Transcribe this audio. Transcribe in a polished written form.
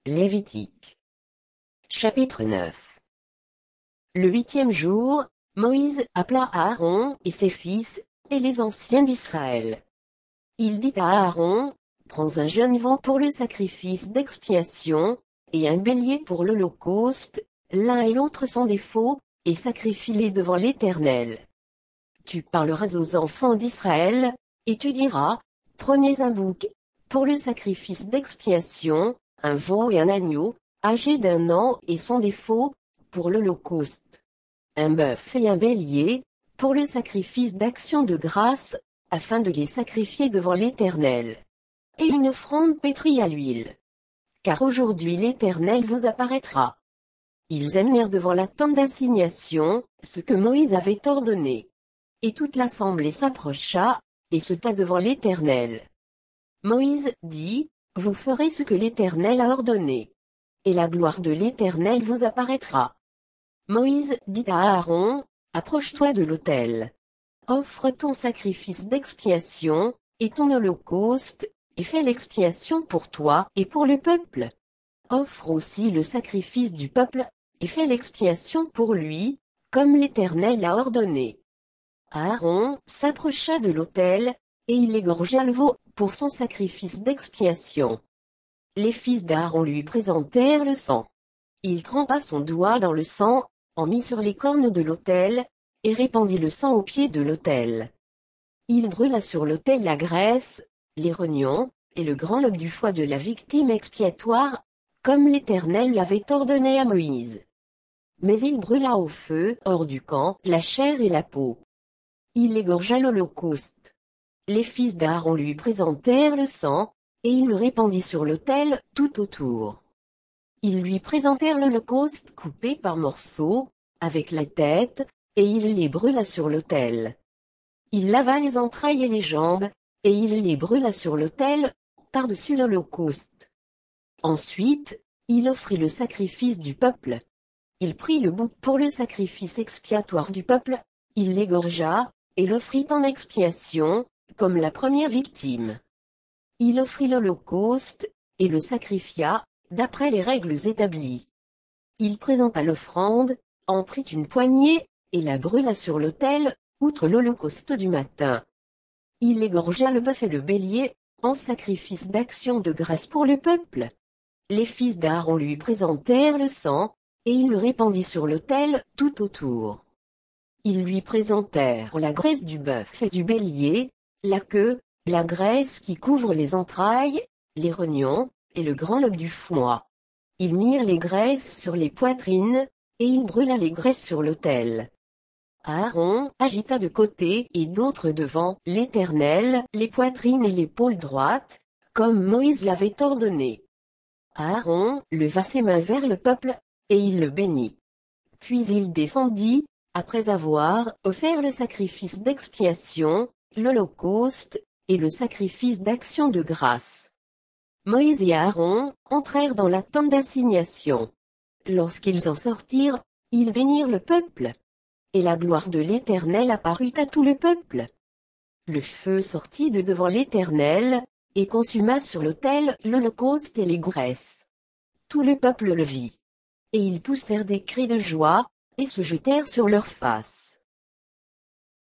Lévitique. Chapitre 9. Le 8e jour, Moïse appela Aaron et ses fils, et les anciens d'Israël. Il dit à Aaron, prends un jeune veau pour le sacrifice d'expiation, et un bélier pour l'holocauste, l'un et l'autre sans défaut, et sacrifie-les devant l'Éternel. Tu parleras aux enfants d'Israël, et tu diras, prenez un bouc, pour le sacrifice d'expiation, un veau et un agneau, âgés d'1 an et sans défaut, pour l'holocauste. Un bœuf et un bélier, pour le sacrifice d'action de grâce, afin de les sacrifier devant l'Éternel. Et une offrande pétrie à l'huile. Car aujourd'hui l'Éternel vous apparaîtra. Ils amenèrent devant la tente d'assignation, ce que Moïse avait ordonné. Et toute l'assemblée s'approcha, et se tint devant l'Éternel. Moïse dit, vous ferez ce que l'Éternel a ordonné. Et la gloire de l'Éternel vous apparaîtra. Moïse dit à Aaron, approche-toi de l'autel. Offre ton sacrifice d'expiation, et ton holocauste, et fais l'expiation pour toi et pour le peuple. Offre aussi le sacrifice du peuple, et fais l'expiation pour lui, comme l'Éternel a ordonné. Aaron s'approcha de l'autel, et il égorgea le veau, pour son sacrifice d'expiation. Les fils d'Aaron lui présentèrent le sang. Il trempa son doigt dans le sang, en mit sur les cornes de l'autel, et répandit le sang au pied de l'autel. Il brûla sur l'autel la graisse, les rognons, et le grand lobe du foie de la victime expiatoire, comme l'Éternel l'avait ordonné à Moïse. Mais il brûla au feu, hors du camp, la chair et la peau. Il égorgea l'holocauste. Les fils d'Aaron lui présentèrent le sang, et il le répandit sur l'autel, tout autour. Ils lui présentèrent l'holocauste coupé par morceaux, avec la tête, et il les brûla sur l'autel. Il lava les entrailles et les jambes, et il les brûla sur l'autel, par-dessus l'holocauste. Ensuite, il offrit le sacrifice du peuple. Il prit le bouc pour le sacrifice expiatoire du peuple, il l'égorgea, et l'offrit en expiation, comme la première victime. Il offrit l'holocauste, et le sacrifia, d'après les règles établies. Il présenta l'offrande, en prit une poignée, et la brûla sur l'autel, outre l'holocauste du matin. Il égorgea le bœuf et le bélier, en sacrifice d'action de grâce pour le peuple. Les fils d'Aaron lui présentèrent le sang, et il le répandit sur l'autel, tout autour. Ils lui présentèrent la graisse du bœuf et du bélier, la queue, la graisse qui couvre les entrailles, les rognons, et le grand lobe du foie. Ils mirent les graisses sur les poitrines, et il brûla les graisses sur l'autel. Aaron agita de côté et d'autre devant l'Éternel les poitrines et l'épaule droite, comme Moïse l'avait ordonné. Aaron leva ses mains vers le peuple, et il le bénit. Puis il descendit, après avoir offert le sacrifice d'expiation, l'holocauste, et le sacrifice d'action de grâce. Moïse et Aaron entrèrent dans la tente d'assignation. Lorsqu'ils en sortirent, ils bénirent le peuple. Et la gloire de l'Éternel apparut à tout le peuple. Le feu sortit de devant l'Éternel, et consuma sur l'autel l'holocauste et les graisses. Tout le peuple le vit. Et ils poussèrent des cris de joie, et se jetèrent sur leurs faces.